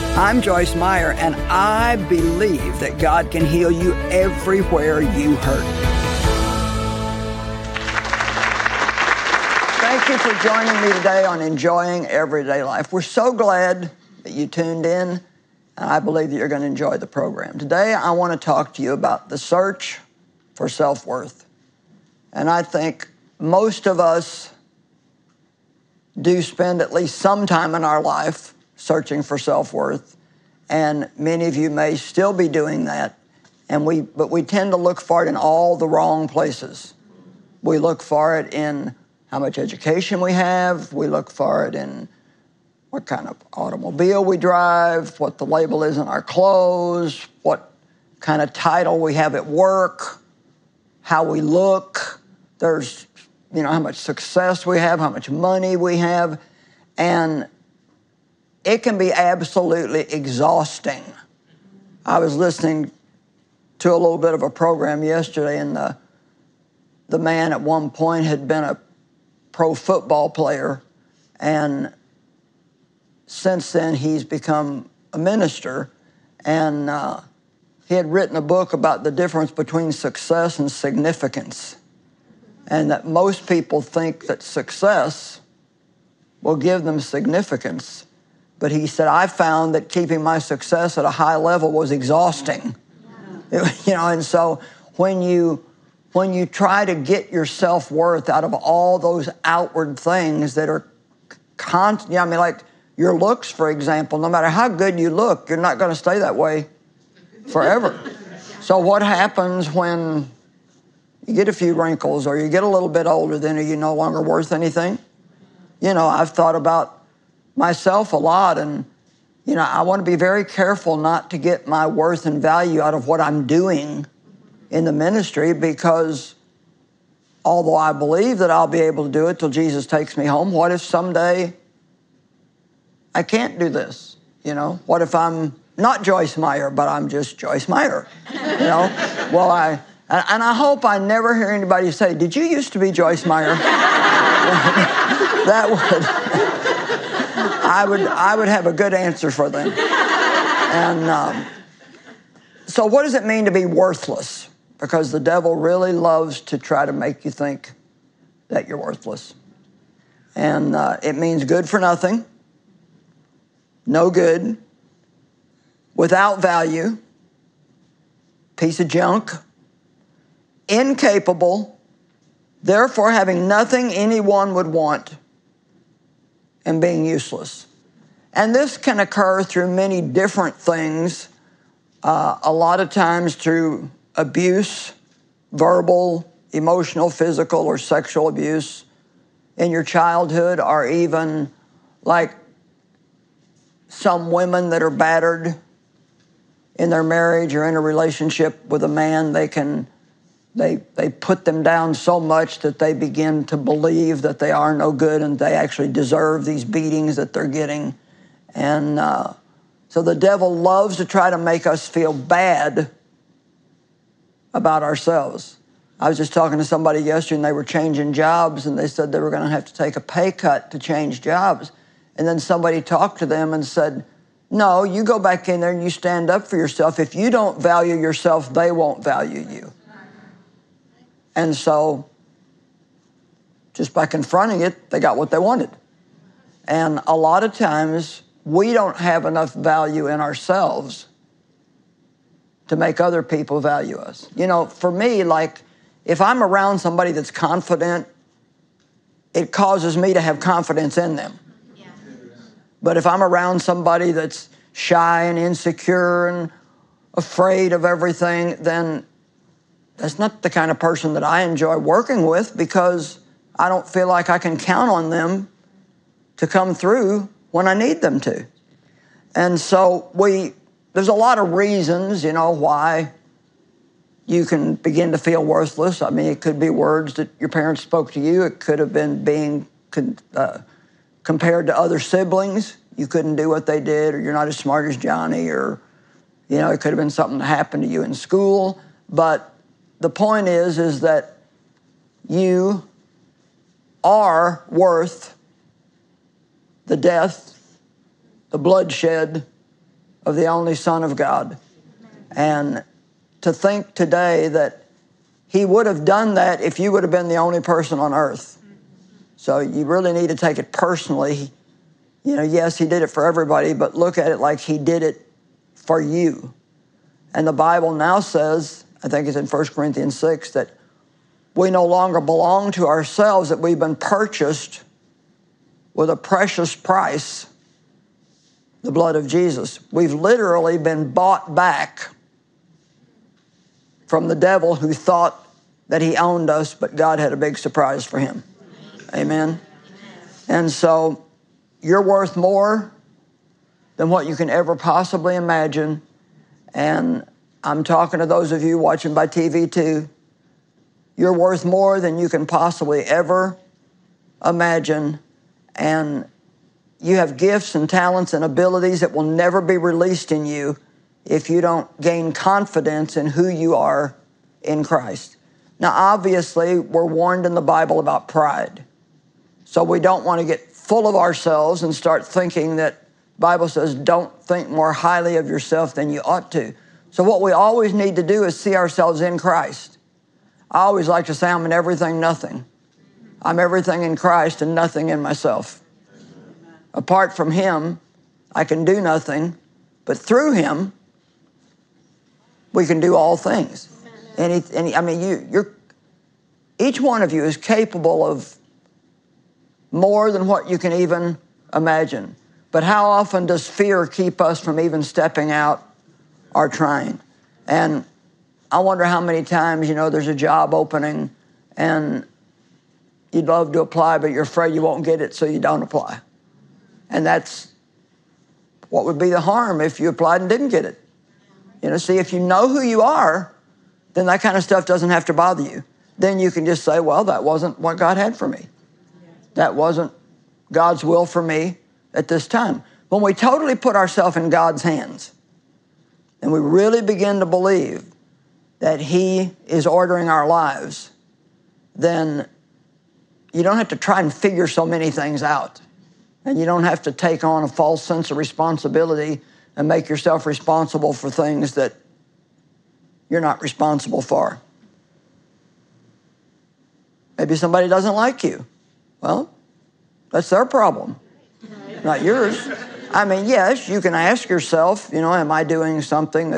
I'm Joyce Meyer, and I believe that God can heal you everywhere you hurt. Thank you for joining me today on Enjoying Everyday Life. We're so glad that you tuned in, and I believe that you're going to enjoy the program. Today, I want to talk to you about the search for self-worth. And I think most of us do spend at least some time in our life searching for self-worth, and many of you may still be doing that, but we tend to look for it in all the wrong places. We look for it in how much education we have. We look for it in what kind of automobile we drive, what the label is on our clothes, what kind of title we have at work, how we look. There's, how much success we have, how much money we have, and it can be absolutely exhausting. I was listening to a little bit of a program yesterday, and the man at one point had been a pro football player, and since then he's become a minister, and he had written a book about the difference between success and significance, and that most people think that success will give them significance. But he said, I found that keeping my success at a high level was exhausting. And so when you try to get your self-worth out of all those outward things that are constant, like your looks, for example, no matter how good you look, you're not going to stay that way forever. So what happens when you get a few wrinkles or you get a little bit older, then are you no longer worth anything? I've thought about myself a lot, and I want to be very careful not to get my worth and value out of what I'm doing in the ministry, because although I believe that I'll be able to do it till Jesus takes me home, what if someday I can't do this? What if I'm not Joyce Meyer, but I'm just Joyce Meyer? Well, I hope I never hear anybody say, did you used to be Joyce Meyer? I would have a good answer for them. And so what does it mean to be worthless? Because the devil really loves to try to make you think that you're worthless. And it means good for nothing, no good, without value, piece of junk, incapable, therefore having nothing anyone would want, and being useless. And this can occur through many different things, a lot of times through abuse, verbal, emotional, physical, or sexual abuse in your childhood, or even like some women that are battered in their marriage or in a relationship with a man. They put them down so much that they begin to believe that they are no good and they actually deserve these beatings that they're getting. And so the devil loves to try to make us feel bad about ourselves. I was just talking to somebody yesterday, and they were changing jobs, and they said they were going to have to take a pay cut to change jobs. And then somebody talked to them and said, no, you go back in there and you stand up for yourself. If you don't value yourself, they won't value you. And so just by confronting it, they got what they wanted. And a lot of times we don't have enough value in ourselves to make other people value us. For me, like if I'm around somebody that's confident, it causes me to have confidence in them. Yeah. But if I'm around somebody that's shy and insecure and afraid of everything, then that's not the kind of person that I enjoy working with, because I don't feel like I can count on them to come through when I need them to. And so there's a lot of reasons, why you can begin to feel worthless. I mean, it could be words that your parents spoke to you. It could have been being compared to other siblings. You couldn't do what they did, or you're not as smart as Johnny, or, it could have been something that happened to you in school. But the point is that you are worth the death, the bloodshed, of the only Son of God. And to think today that he would have done that if you would have been the only person on earth. So you really need to take it personally. You know, yes, he did it for everybody, but look at it like he did it for you. And the Bible now says, I think it's in 1 Corinthians 6, that we no longer belong to ourselves, that we've been purchased with a precious price, the blood of Jesus. We've literally been bought back from the devil who thought that he owned us, but God had a big surprise for him. Amen. And so you're worth more than what you can ever possibly imagine. And I'm talking to those of you watching by TV too. You're worth more than you can possibly ever imagine. And you have gifts and talents and abilities that will never be released in you if you don't gain confidence in who you are in Christ. Now, obviously, we're warned in the Bible about pride. So we don't want to get full of ourselves and start thinking that the Bible says don't think more highly of yourself than you ought to. So what we always need to do is see ourselves in Christ. I always like to say I'm in everything, nothing. I'm everything in Christ and nothing in myself. Apart from him, I can do nothing, but through him, we can do all things. Each one of you is capable of more than what you can even imagine. But how often does fear keep us from even stepping out or trying? And I wonder how many times, there's a job opening and you'd love to apply, but you're afraid you won't get it, so you don't apply. And that's what would be the harm if you applied and didn't get it. See, if you know who you are, then that kind of stuff doesn't have to bother you. Then you can just say, well, that wasn't what God had for me. That wasn't God's will for me at this time. When we totally put ourselves in God's hands and we really begin to believe that he is ordering our lives, then you don't have to try and figure so many things out. And you don't have to take on a false sense of responsibility and make yourself responsible for things that you're not responsible for. Maybe somebody doesn't like you. Well, that's their problem, not yours. Yes, you can ask yourself, am I doing something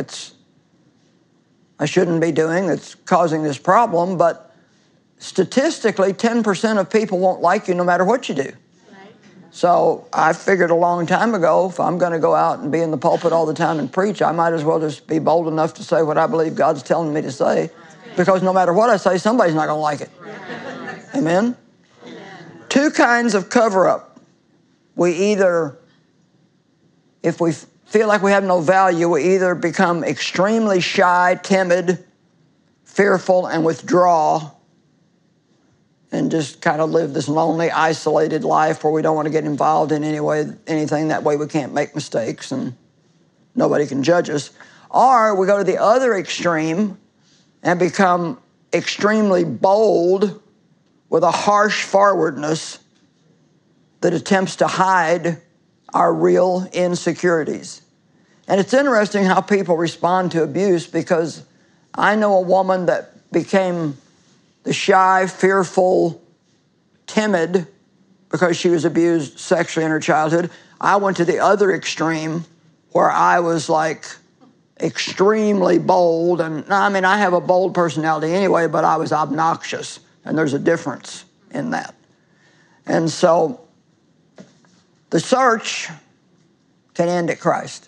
I shouldn't be doing that's causing this problem? But statistically, 10% of people won't like you no matter what you do. So I figured a long time ago, if I'm going to go out and be in the pulpit all the time and preach, I might as well just be bold enough to say what I believe God's telling me to say, because no matter what I say, somebody's not going to like it. Amen? Two kinds of cover-up. If we feel like we have no value, we either become extremely shy, timid, fearful, and withdraw, and just kind of live this lonely, isolated life where we don't want to get involved in anything. That way we can't make mistakes and nobody can judge us. Or we go to the other extreme and become extremely bold with a harsh forwardness that attempts to hide our real insecurities. And it's interesting how people respond to abuse, because I know a woman that became the shy, fearful, timid because she was abused sexually in her childhood. I went to the other extreme where I was like extremely bold. And I have a bold personality anyway, but I was obnoxious. And there's a difference in that. And so the search can end at Christ.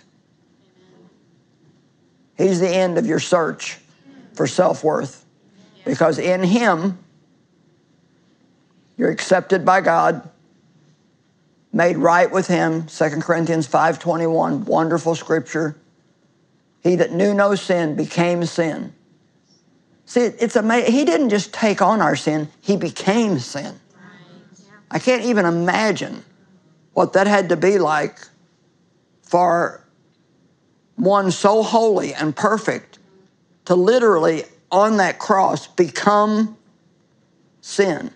He's the end of your search for self-worth, because in him you're accepted by God, made right with him. 2 Corinthians 5:21, wonderful scripture. He that knew no sin became sin. See, it's amazing. He didn't just take on our sin, he became sin. I can't even imagine what that had to be like for one so holy and perfect to literally on that cross become sin.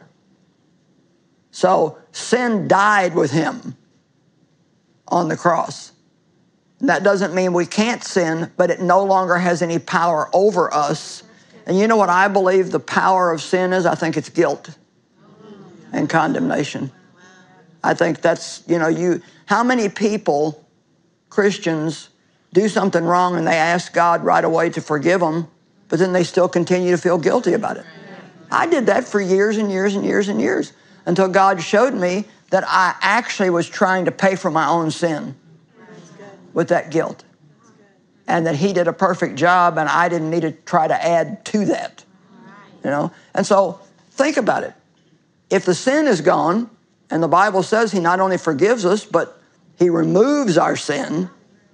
So sin died with him on the cross. That doesn't mean we can't sin, but it no longer has any power over us. And you know what I believe the power of sin is? I think it's guilt and condemnation. I think that's, how many people, Christians, do something wrong and they ask God right away to forgive them, but then they still continue to feel guilty about it. I did that for years and years and years and years until God showed me that I actually was trying to pay for my own sin with that guilt. And that he did a perfect job and I didn't need to try to add to that. And so think about it. If the sin is gone, and the Bible says he not only forgives us, but he removes our sin,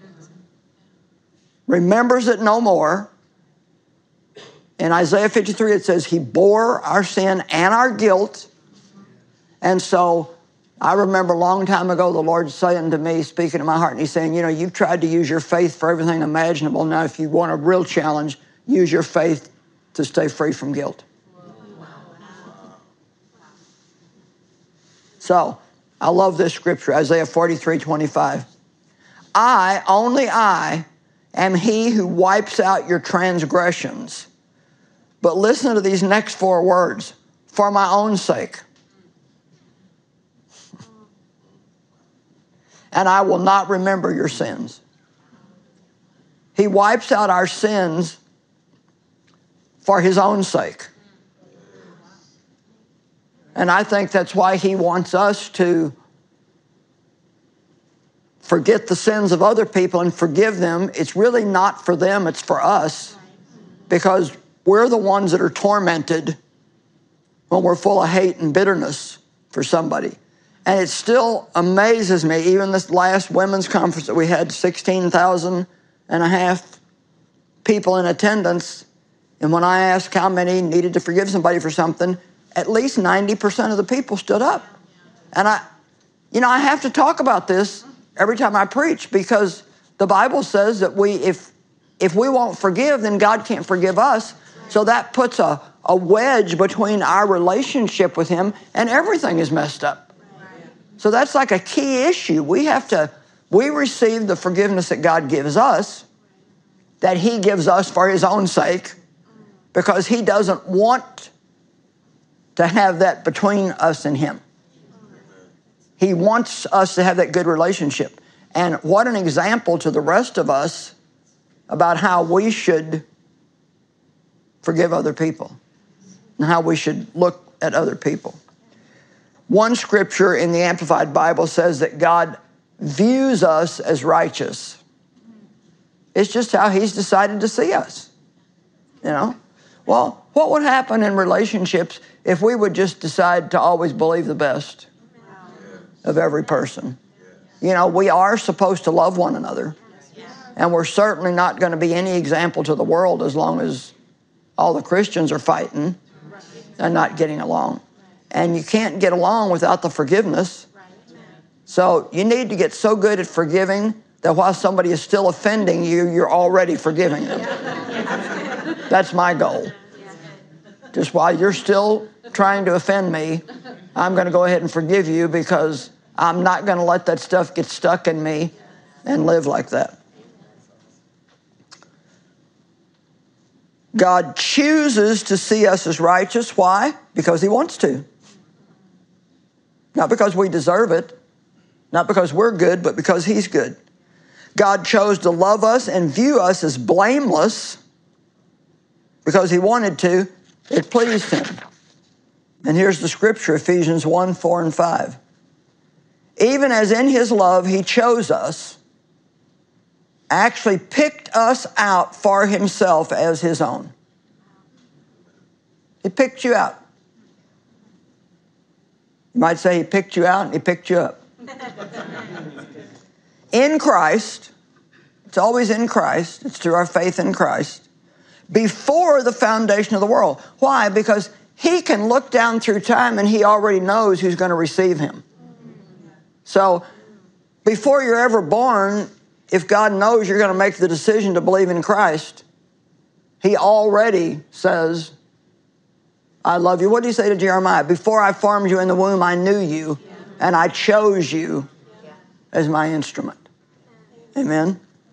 remembers it no more. In Isaiah 53, it says he bore our sin and our guilt. And so I remember a long time ago the Lord saying to me, speaking to my heart, and he's saying, you've tried to use your faith for everything imaginable. Now, if you want a real challenge, use your faith to stay free from guilt. So, I love this scripture, Isaiah 43:25. Only I, am he who wipes out your transgressions. But listen to these next 4 words, for my own sake. And I will not remember your sins. He wipes out our sins for his own sake. And I think that's why he wants us to forget the sins of other people and forgive them. It's really not for them, it's for us. Because we're the ones that are tormented when we're full of hate and bitterness for somebody. And it still amazes me, even this last women's conference that we had, 16,000 and a half people in attendance. And when I asked how many needed to forgive somebody for something, at least 90% of the people stood up. And I have to talk about this every time I preach because the Bible says that if we won't forgive, then God can't forgive us. So that puts a wedge between our relationship with him and everything is messed up. So that's like a key issue. We receive the forgiveness that God gives us, that he gives us for his own sake, because he doesn't want to have that between us and him. He wants us to have that good relationship. And what an example to the rest of us about how we should forgive other people and how we should look at other people. One scripture in the Amplified Bible says that God views us as righteous. It's just how he's decided to see us. Well, what would happen in relationships if we would just decide to always believe the best of every person? We are supposed to love one another. And we're certainly not going to be any example to the world as long as all the Christians are fighting and not getting along. And you can't get along without the forgiveness. So you need to get so good at forgiving that while somebody is still offending you, you're already forgiving them. That's my goal. Just while you're still trying to offend me, I'm going to go ahead and forgive you because I'm not going to let that stuff get stuck in me and live like that. God chooses to see us as righteous. Why? Because he wants to. Not because we deserve it, not because we're good, but because he's good. God chose to love us and view us as blameless because he wanted to. It pleased him. And here's the scripture, Ephesians 1, 4, and 5. Even as in his love he chose us, actually picked us out for himself as his own. He picked you out. You might say he picked you out and he picked you up. In Christ, it's always in Christ, it's through our faith in Christ, before the foundation of the world. Why? Because he can look down through time and he already knows who's going to receive him. So before you're ever born, if God knows you're going to make the decision to believe in Christ, he already says, I love you. What did he say to Jeremiah? Before I formed you in the womb, I knew you, and I chose you as my instrument. Amen?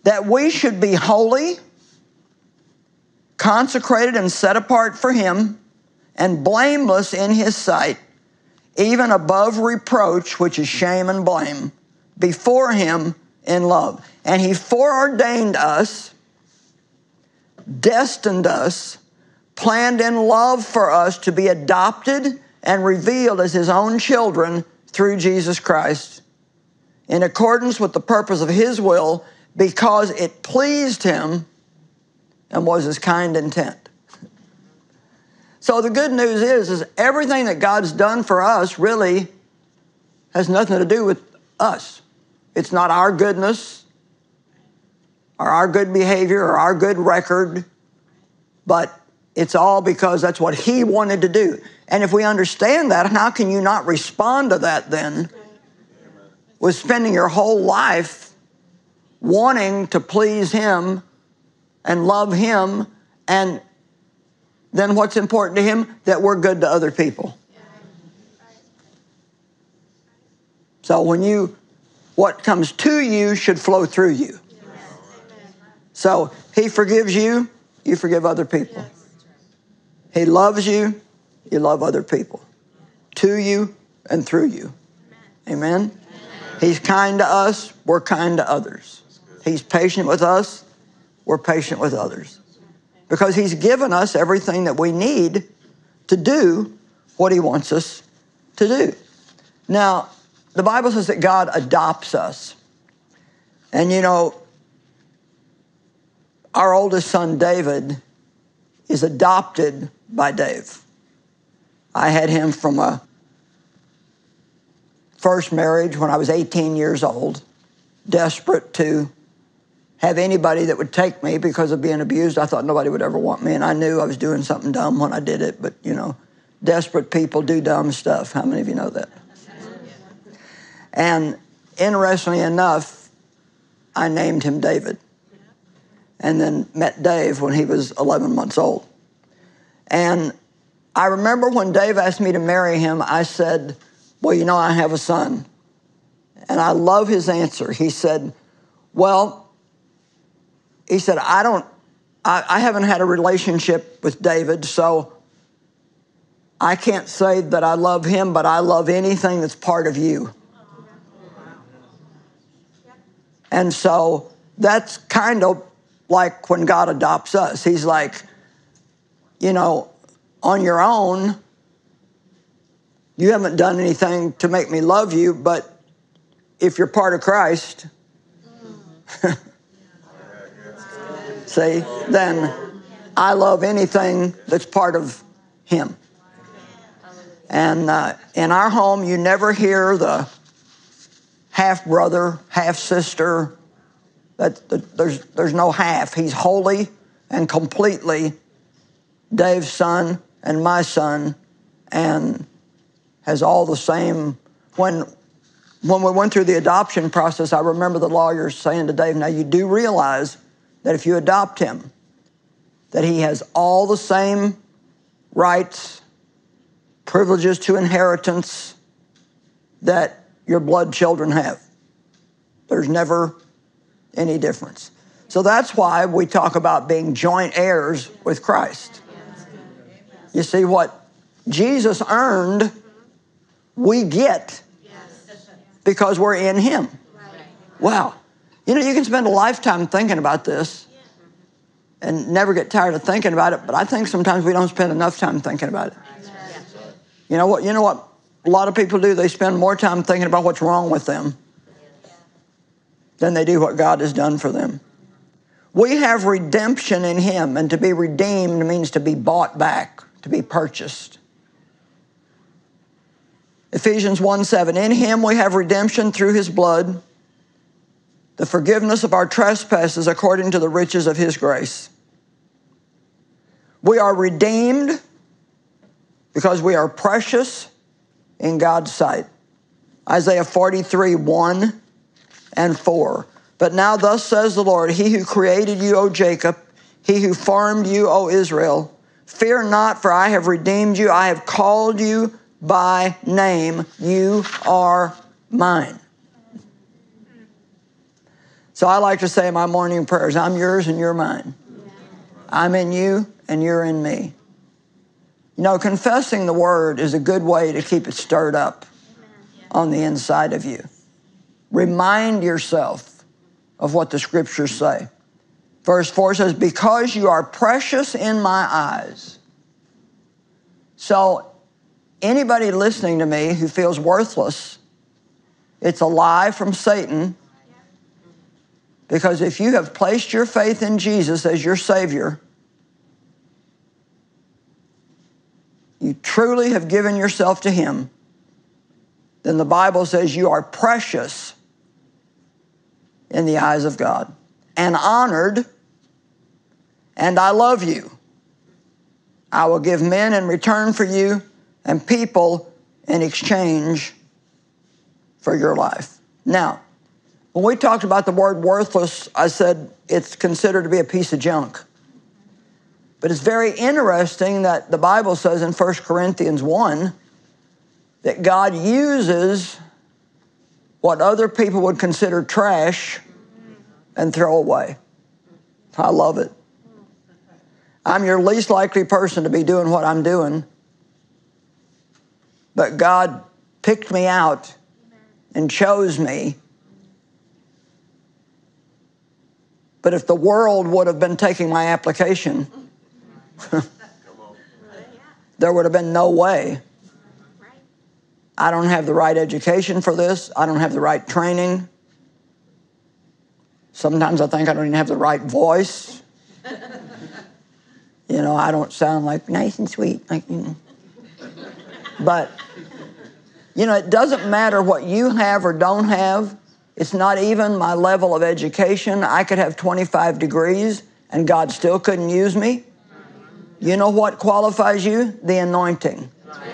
that we should be holy, consecrated and set apart for him, and blameless in his sight, even above reproach, which is shame and blame, before him in love. And he foreordained us, destined us, planned in love for us to be adopted and revealed as his own children through Jesus Christ, in accordance with the purpose of his will, because it pleased him and was his kind intent. So the good news is everything that God's done for us really has nothing to do with us. It's not our goodness or our good behavior or our good record, but it's all because that's what he wanted to do. And if we understand that, how can you not respond to that then with spending your whole life wanting to please him and love him, and then what's important to him? That we're good to other people. So what comes to you should flow through you. So he forgives you, you forgive other people. He loves you, you love other people. To you and through you. Amen? He's kind to us, we're kind to others. He's patient with us, we're patient with others. Because he's given us everything that we need to do what he wants us to do. Now, the Bible says that God adopts us. And you know, our oldest son, David, is adopted by Dave. I had him from a first marriage when I was 18 years old, desperate to have anybody that would take me because of being abused. I thought nobody would ever want me, and I knew I was doing something dumb when I did it, but you know, desperate people do dumb stuff. How many of you know that? And interestingly enough, I named him David, and then met Dave when he was 11 months old. And I remember when Dave asked me to marry him, I said, well, you know, I have a son. And I love his answer. He said, I haven't had a relationship with David, so I can't say that I love him, but I love anything that's part of you. And so that's kind of like when God adopts us. He's like, you know, on your own, you haven't done anything to make me love you, but if you're part of Christ, see, then I love anything that's part of him. And in our home, you never hear the half-brother, half-sister. There's no half. He's wholly and completely Dave's son and my son, and has all the same. When we went through the adoption process, I remember the lawyers saying to Dave, now you do realize that if you adopt him, that he has all the same rights, privileges to inheritance that your blood children have. There's never any difference. So that's why we talk about being joint heirs with Christ. You see, what Jesus earned, we get because we're in him. Wow. You know, you can spend a lifetime thinking about this and never get tired of thinking about it, but I think sometimes we don't spend enough time thinking about it. You know what a lot of people do? They spend more time thinking about what's wrong with them than they do what God has done for them. We have redemption in him, and to be redeemed means to be bought back, to be purchased. Ephesians 1:7, in him we have redemption through his blood, the forgiveness of our trespasses according to the riches of his grace. We are redeemed because we are precious in God's sight. Isaiah 43:1-4. But now thus says the Lord, he who created you, O Jacob, he who formed you, O Israel, fear not, for I have redeemed you. I have called you by name. You are mine. So I like to say in my morning prayers, I'm yours and you're mine. I'm in you and you're in me. You know, confessing the word is a good way to keep it stirred up on the inside of you. Remind yourself of what the scriptures say. Verse 4 says, because you are precious in my eyes. So anybody listening to me who feels worthless, it's a lie from Satan. Because if you have placed your faith in Jesus as your Savior, you truly have given yourself to Him, then the Bible says you are precious in the eyes of God and honored, and I love you. I will give men in return for you and people in exchange for your life. Now, when we talked about the word worthless, I said it's considered to be a piece of junk. But it's very interesting that the Bible says in 1 Corinthians 1 that God uses what other people would consider trash and throw away. I love it. I'm your least likely person to be doing what I'm doing, but God picked me out and chose me. But if the world would have been taking my application, there would have been no way. I don't have the right education for this. I don't have the right training. Sometimes I think I don't even have the right voice. You know, I don't sound like nice and sweet. Like, you know. But, you know, it doesn't matter what you have or don't have. It's not even my level of education. I could have 25 degrees and God still couldn't use me. You know what qualifies you? The anointing.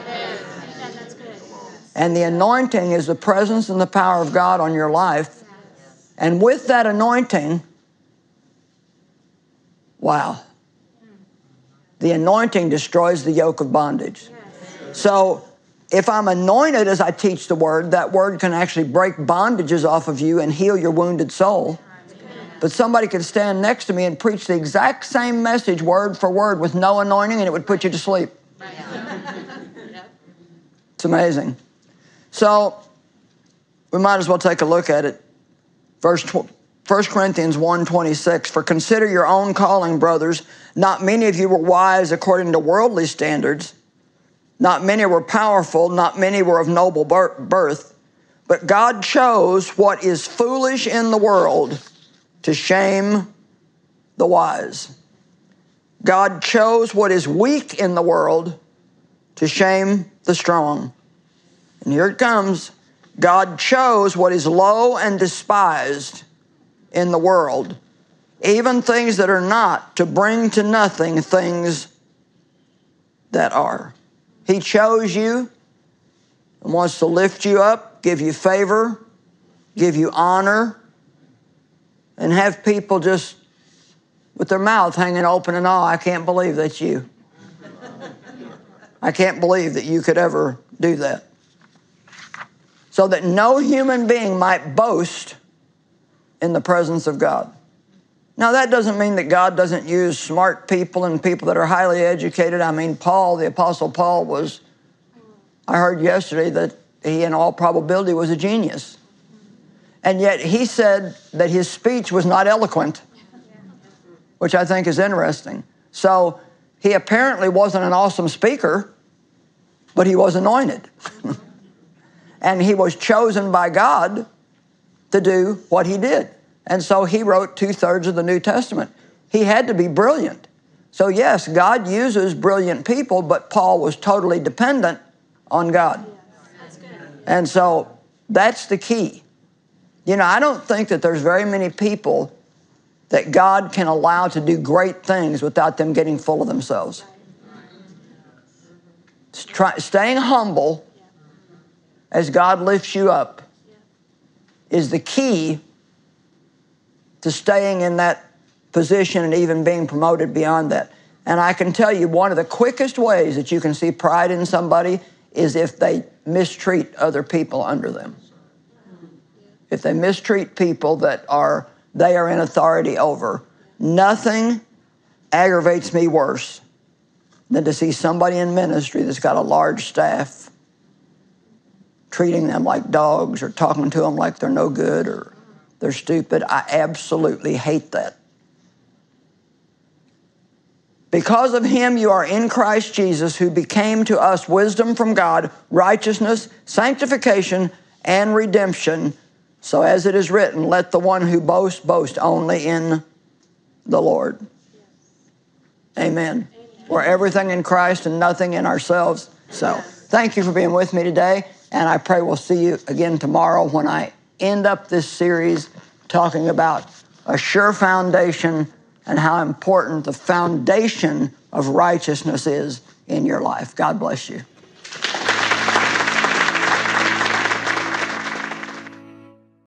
And the anointing is the presence and the power of God on your life. And with that anointing, wow, the anointing destroys the yoke of bondage. So if I'm anointed as I teach the word, that word can actually break bondages off of you and heal your wounded soul. But somebody could stand next to me and preach the exact same message word for word with no anointing, and it would put you to sleep. It's amazing. So we might as well take a look at it. 1 Corinthians 1:26, for consider your own calling, brothers. Not many of you were wise according to worldly standards. Not many were powerful. Not many were of noble birth. But God chose what is foolish in the world to shame the wise. God chose what is weak in the world to shame the strong. And here it comes. God chose what is low and despised in the world, even things that are not, to bring to nothing things that are. He chose you and wants to lift you up, give you favor, give you honor, and have people just with their mouth hanging open in awe. I can't believe that's you. I can't believe that you could ever do that. So that no human being might boast in the presence of God. Now, that doesn't mean that God doesn't use smart people and people that are highly educated. I mean, Paul, the Apostle Paul was, I heard yesterday that he in all probability was a genius. And yet he said that his speech was not eloquent, which I think is interesting. So he apparently wasn't an awesome speaker, but he was anointed. And he was chosen by God to do what he did. And so he wrote 2/3 of the New Testament. He had to be brilliant. So yes, God uses brilliant people, but Paul was totally dependent on God. And so that's the key. You know, I don't think that there's very many people that God can allow to do great things without them getting full of themselves. Staying humble as God lifts you up is the key to staying in that position and even being promoted beyond that. And I can tell you one of the quickest ways that you can see pride in somebody is if they mistreat other people under them. If they mistreat people that are they are in authority over. Nothing aggravates me worse than to see somebody in ministry that's got a large staff treating them like dogs or talking to them like they're no good or they're stupid. I absolutely hate that. Because of him, you are in Christ Jesus, who became to us wisdom from God, righteousness, sanctification, and redemption. So as it is written, let the one who boasts, boast only in the Lord. Amen. We're everything in Christ and nothing in ourselves. So thank you for being with me today. And I pray we'll see you again tomorrow when I end up this series talking about a sure foundation and how important the foundation of righteousness is in your life. God bless you.